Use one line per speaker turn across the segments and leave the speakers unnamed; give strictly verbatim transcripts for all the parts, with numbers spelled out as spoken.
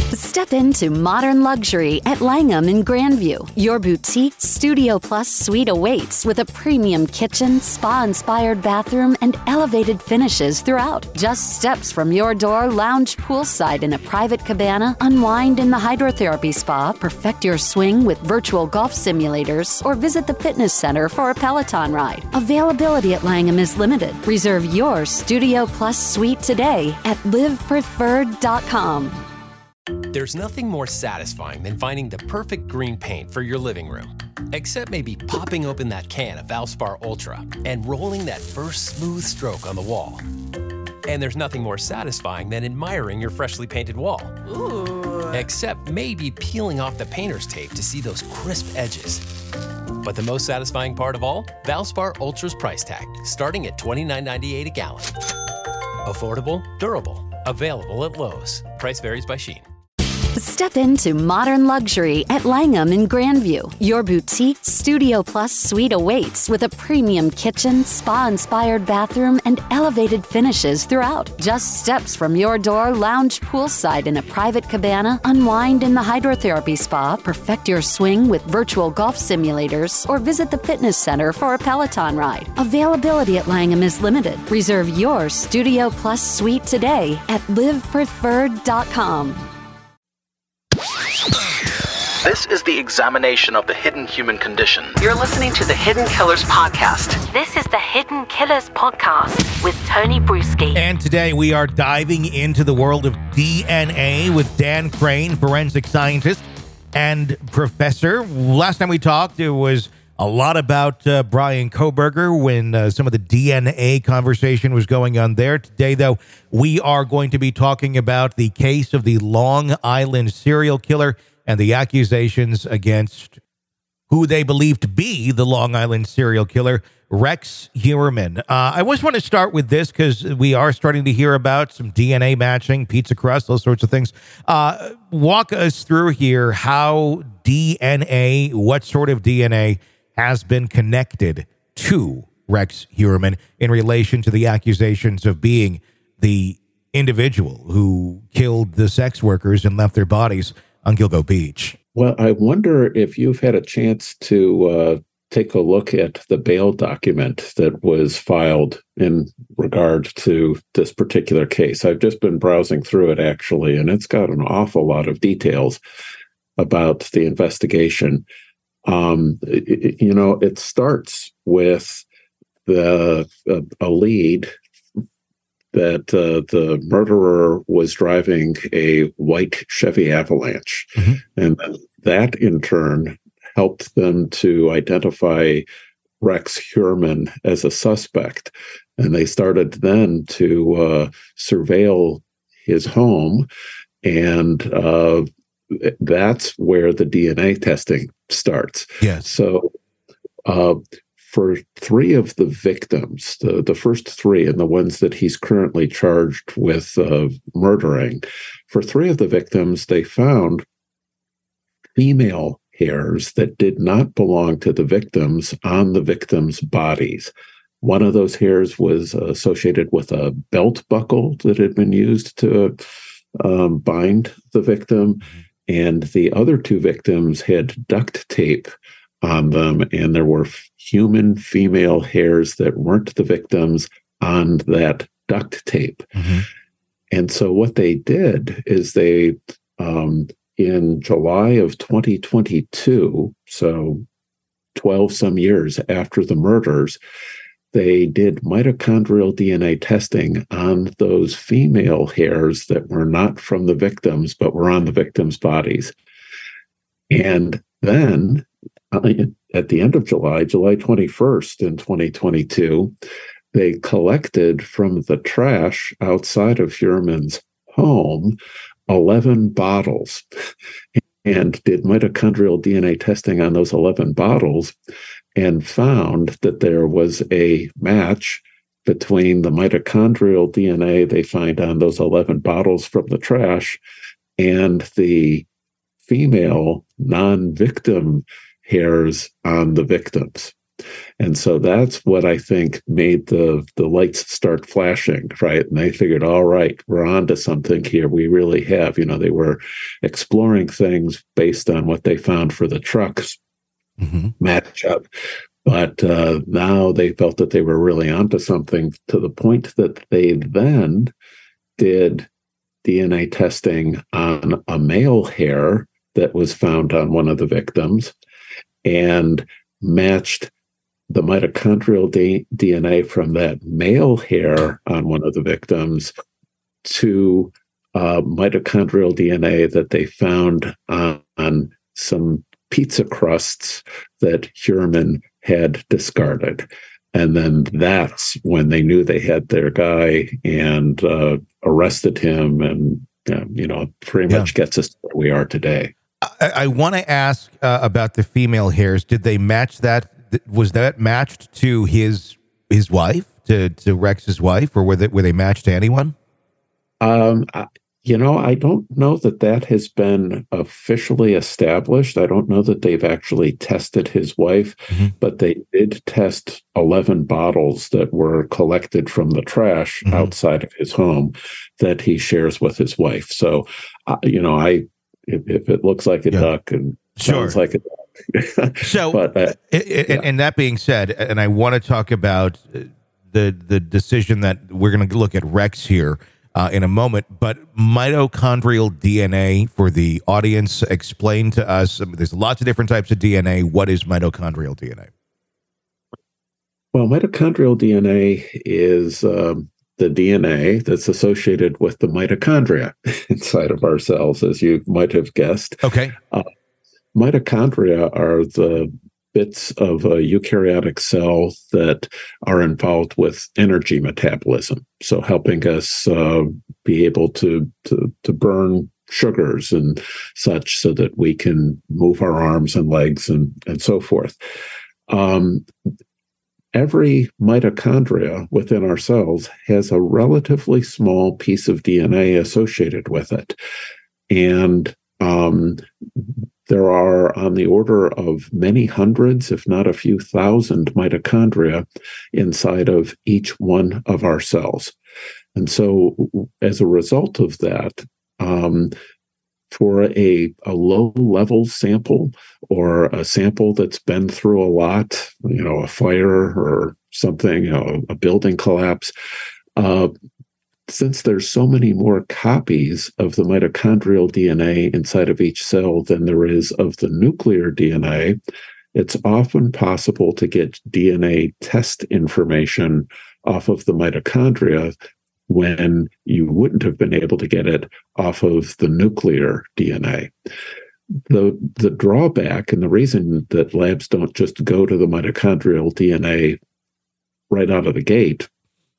Step into modern luxury at Langham in Grandview. Your boutique Studio Plus suite awaits with a premium kitchen, spa-inspired bathroom, and elevated finishes throughout. Just steps from your door, lounge poolside in a private cabana, unwind in the hydrotherapy spa, perfect your swing with virtual golf simulators, or visit the fitness center for a Peloton ride. Availability at Langham is limited. Reserve your Studio Plus suite today at live preferred dot com.
There's nothing more satisfying than finding the perfect green paint for your living room. Except maybe popping open that can of Valspar Ultra and rolling that first smooth stroke on the wall. And there's nothing more satisfying than admiring your freshly painted wall.
Ooh.
Except maybe peeling off the painter's tape to see those crisp edges. But the most satisfying part of all? Valspar Ultra's price tag, starting at twenty-nine ninety-eight a gallon. Affordable, durable, available at Lowe's. Price varies by Shein.
Step into modern luxury at Langham in Grandview. Your boutique Studio Plus suite awaits with a premium kitchen, spa-inspired bathroom, and elevated finishes throughout. Just steps from your door, lounge poolside in a private cabana, unwind in the hydrotherapy spa, perfect your swing with virtual golf simulators, or visit the fitness center for a Peloton ride. Availability at Langham is limited. Reserve your Studio Plus suite today at live preferred dot com.
This is the examination of the hidden human condition.
You're listening to the Hidden Killers Podcast.
This is the Hidden Killers Podcast with Tony Bruschi.
And today we are diving into the world of D N A with Dan Crane, forensic scientist and professor. Last time we talked, there was a lot about uh, Bryan Kohberger when uh, some of the D N A conversation was going on there. Today, though, we are going to be talking about the case of the Long Island serial killer and the accusations against who they believe to be the Long Island serial killer, Rex Heuermann. Uh, I always want to start with this because we are starting to hear about some D N A matching, pizza crust, those sorts of things. Uh, walk us through here how D N A, what sort of D N A has been connected to Rex Heuermann in relation to the accusations of being the individual who killed the sex workers and left their bodies on Gilgo Beach.
Well, I wonder if you've had a chance to uh, take a look at the bail document that was filed in regard to this particular case. I've just been browsing through it, actually, and it's got an awful lot of details about the investigation. Um, it, you know, it starts with the uh, a lead that uh, the murderer was driving a white Chevy Avalanche. Mm-hmm. And that, in turn, helped them to identify Rex Heuermann as a suspect. And they started then to uh, surveil his home. And uh, that's where the D N A testing starts.
Yes.
So uh, for three of the victims, the, the first three and the ones that he's currently charged with uh, murdering, for three of the victims, they found female hairs that did not belong to the victims on the victims' bodies. One of those hairs was associated with a belt buckle that had been used to um, bind the victim. And the other two victims had duct tape on them, and there were human female hairs that weren't the victims on that duct tape. Mm-hmm. And so what they did is they, um, in July of twenty twenty-two, so twelve some years after the murders, they did mitochondrial D N A testing on those female hairs that were not from the victims, but were on the victims' bodies. And then at the end of July, July twenty-first in twenty twenty-two, they collected from the trash outside of Heuermann's home eleven bottles and did mitochondrial D N A testing on those eleven bottles and found that there was a match between the mitochondrial D N A they find on those eleven bottles from the trash and the female non-victim hairs on the victims. And so that's what I think made the, the lights start flashing, right? And they figured, all right, we're on to something here. We really have. You know, they were exploring things based on what they found for the trucks mm-hmm. match up. But uh, now they felt that they were really onto something, to the point that they then did D N A testing on a male hair that was found on one of the victims and matched the mitochondrial D- DNA from that male hair on one of the victims to uh, mitochondrial D N A that they found on, on some pizza crusts that Heuermann had discarded. And then that's when they knew they had their guy and uh, arrested him, and uh, you know, pretty much yeah. gets us where we are today.
I, I want to ask uh, about the female hairs. Did they match that? Was that matched to his his wife, to, to Rex's wife, or were they, were they matched to anyone?
Um, I, you know, I don't know that that has been officially established. I don't know that they've actually tested his wife, mm-hmm. but they did test eleven bottles that were collected from the trash mm-hmm. outside of his home that he shares with his wife. So, uh, you know, I if, if it looks like a yeah. duck and sounds sure. like a duck.
So,
but, uh,
it, yeah. and that being said, and I want to talk about the the decision that we're going to look at Rex here Uh, in a moment, but mitochondrial D N A, for the audience, explain to us. I mean, there's lots of different types of D N A. What is mitochondrial D N A?
Well, mitochondrial D N A is um, the D N A that's associated with the mitochondria inside of our cells, as you might have guessed.
Okay.
Uh, mitochondria are the bits of a eukaryotic cell that are involved with energy metabolism, so helping us uh, be able to, to to burn sugars and such, so that we can move our arms and legs and and so forth. Um, every mitochondria within our cells has a relatively small piece of D N A associated with it, and um, there are on the order of many hundreds, if not a few thousand, mitochondria inside of each one of our cells. And so as a result of that, um, for a, a low-level sample, or a sample that's been through a lot, you know, a fire or something, you know, a building collapse, uh, since there's so many more copies of the mitochondrial D N A inside of each cell than there is of the nuclear D N A, it's often possible to get D N A test information off of the mitochondria when you wouldn't have been able to get it off of the nuclear D N A. The, the drawback, and the reason that labs don't just go to the mitochondrial D N A right out of the gate,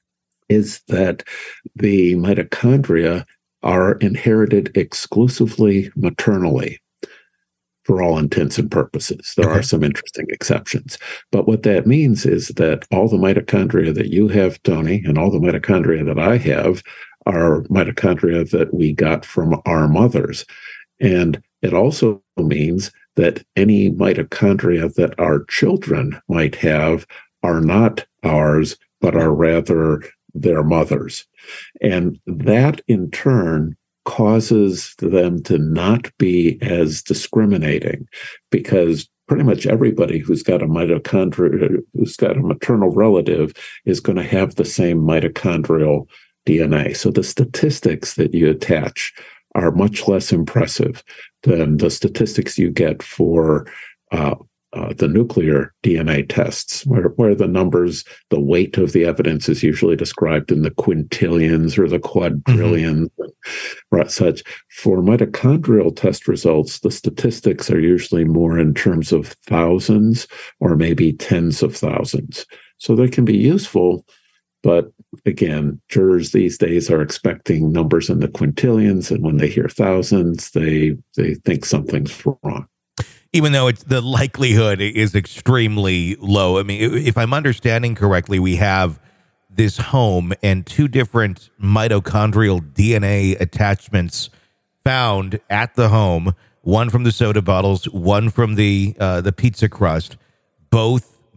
is that the mitochondria are inherited exclusively maternally for all intents and purposes. There okay. are some interesting exceptions. But what that means is that all the mitochondria that you have, Tony, and all the mitochondria that I have are mitochondria that we got from our mothers. And it also means that any mitochondria that our children might have are not ours, but are rather their mothers. And that in turn causes them to not be as discriminating, because pretty much everybody who's got a mitochondria, who's got a maternal relative, is going to have the same mitochondrial D N A. So the statistics that you attach are much less impressive than the statistics you get for uh, Uh, the nuclear D N A tests, where, where the numbers, the weight of the evidence is usually described in the quintillions or the quadrillions, mm-hmm. right, such. For mitochondrial test results, the statistics are usually more in terms of thousands or maybe tens of thousands. So they can be useful, but again, jurors these days are expecting numbers in the quintillions, and when they hear thousands, they they think something's wrong.
Even though it's, the likelihood is extremely low. I mean, if I'm understanding correctly, we have this home and two different mitochondrial D N A attachments found at the home, one from the soda bottles, one from the uh, the pizza crust, both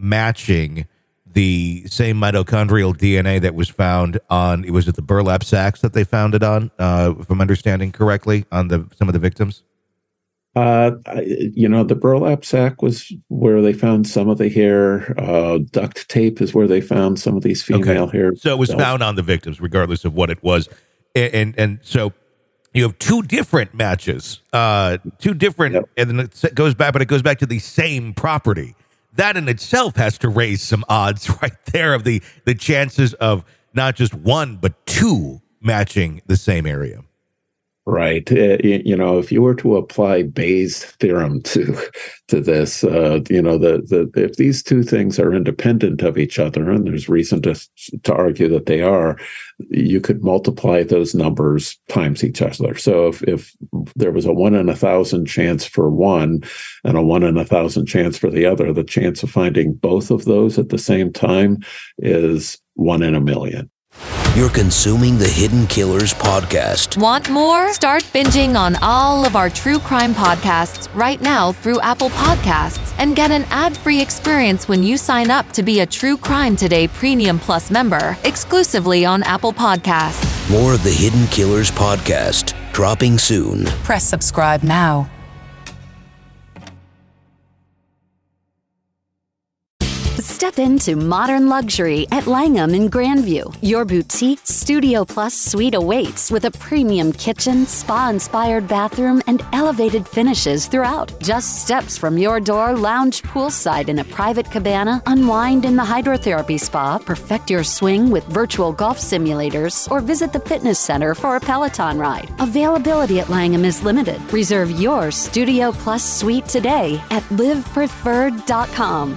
matching the same mitochondrial D N A that was found on, was it the burlap sacks that they found it on, uh, if I'm understanding correctly, on the some of the victims?
Uh, you know, the burlap sack was where they found some of the hair. Uh, duct tape is where they found some of these female
okay.
hair.
So it was cells. Found on the victims, regardless of what it was. And and, and so you have two different matches, uh, two different, yep. and then it goes back, but it goes back to the same property. That in itself has to raise some odds right there of the, the chances of not just one, but two matching the same area.
Right. Uh, you know, if you were to apply Bayes' theorem to to this, uh, you know, the, the if these two things are independent of each other, and there's reason to to argue that they are, you could multiply those numbers times each other. So if, if there was a one in a thousand chance for one and a one in a thousand chance for the other, the chance of finding both of those at the same time is one in a million.
You're consuming the Hidden Killers podcast.
Want more? Start binging on all of our true crime podcasts right now through Apple Podcasts and get an ad-free experience when you sign up to be a True Crime Today Premium Plus member exclusively on Apple Podcasts.
More of the Hidden Killers podcast dropping soon.
Press subscribe now.
Step into modern luxury at Langham in Grandview. Your boutique Studio Plus suite awaits with a premium kitchen, spa-inspired bathroom, and elevated finishes throughout. Just steps from your door, lounge poolside in a private cabana, unwind in the hydrotherapy spa, perfect your swing with virtual golf simulators, or visit the fitness center for a Peloton ride. Availability at Langham is limited. Reserve your Studio Plus suite today at live preferred dot com.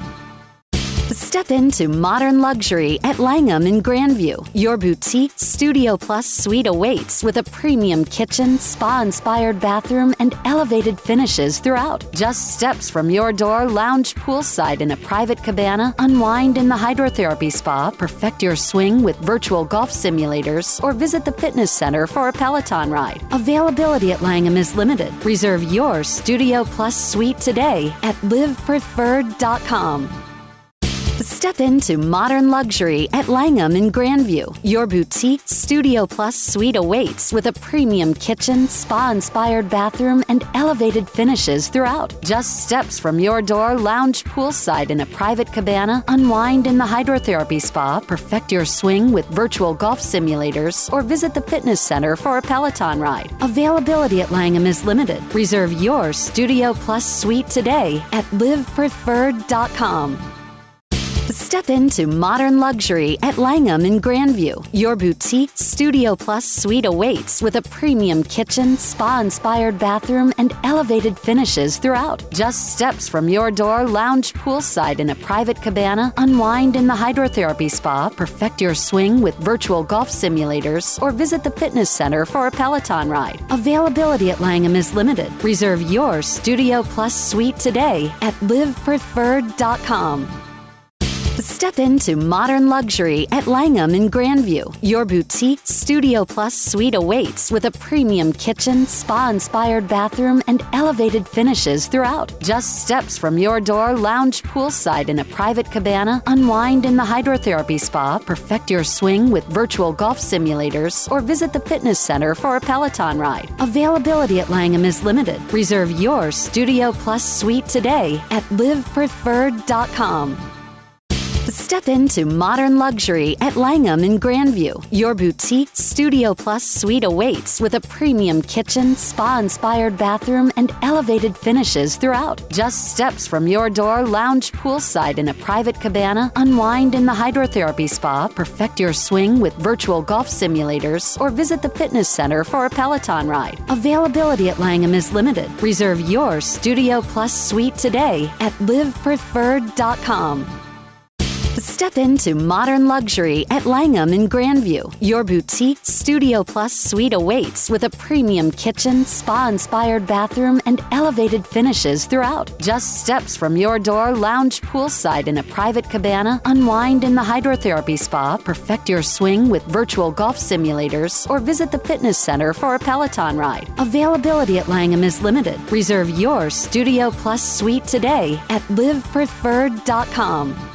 Step into modern luxury at Langham in Grandview. Your boutique Studio Plus suite awaits with a premium kitchen, spa-inspired bathroom, and elevated finishes throughout. Just steps from your door, lounge poolside in a private cabana, unwind in the hydrotherapy spa, perfect your swing with virtual golf simulators, or visit the fitness center for a Peloton ride. Availability at Langham is limited. Reserve your Studio Plus suite today at live preferred dot com. Step into modern luxury at Langham in Grandview. Your boutique Studio Plus suite awaits with a premium kitchen, spa-inspired bathroom, and elevated finishes throughout. Just steps from your door, lounge poolside in a private cabana, unwind in the hydrotherapy spa, perfect your swing with virtual golf simulators, or visit the fitness center for a Peloton ride. Availability at Langham is limited. Reserve your Studio Plus suite today at live preferred dot com. Step into modern luxury at Langham in Grandview. Your boutique Studio Plus suite awaits with a premium kitchen, spa-inspired bathroom, and elevated finishes throughout. Just steps from your door, lounge poolside in a private cabana, unwind in the hydrotherapy spa, perfect your swing with virtual golf simulators, or visit the fitness center for a Peloton ride. Availability at Langham is limited. Reserve your Studio Plus suite today at live preferred dot com. Step into modern luxury at Langham in Grandview. Your boutique Studio Plus suite awaits with a premium kitchen, spa-inspired bathroom, and elevated finishes throughout. Just steps from your door, lounge poolside in a private cabana, unwind in the hydrotherapy spa, perfect your swing with virtual golf simulators, or visit the fitness center for a Peloton ride. Availability at Langham is limited. Reserve your Studio Plus suite today at live preferred dot com. Step into modern luxury at Langham in Grandview. Your boutique Studio Plus suite awaits with a premium kitchen, spa-inspired bathroom, and elevated finishes throughout. Just steps from your door, lounge poolside in a private cabana, unwind in the hydrotherapy spa, perfect your swing with virtual golf simulators, or visit the fitness center for a Peloton ride. Availability at Langham is limited. Reserve your Studio Plus suite today at live preferred dot com. Step into modern luxury at Langham in Grandview. Your boutique Studio Plus suite awaits with a premium kitchen, spa-inspired bathroom, and elevated finishes throughout. Just steps from your door, lounge poolside in a private cabana, unwind in the hydrotherapy spa, perfect your swing with virtual golf simulators, or visit the fitness center for a Peloton ride. Availability at Langham is limited. Reserve your Studio Plus suite today at live preferred dot com.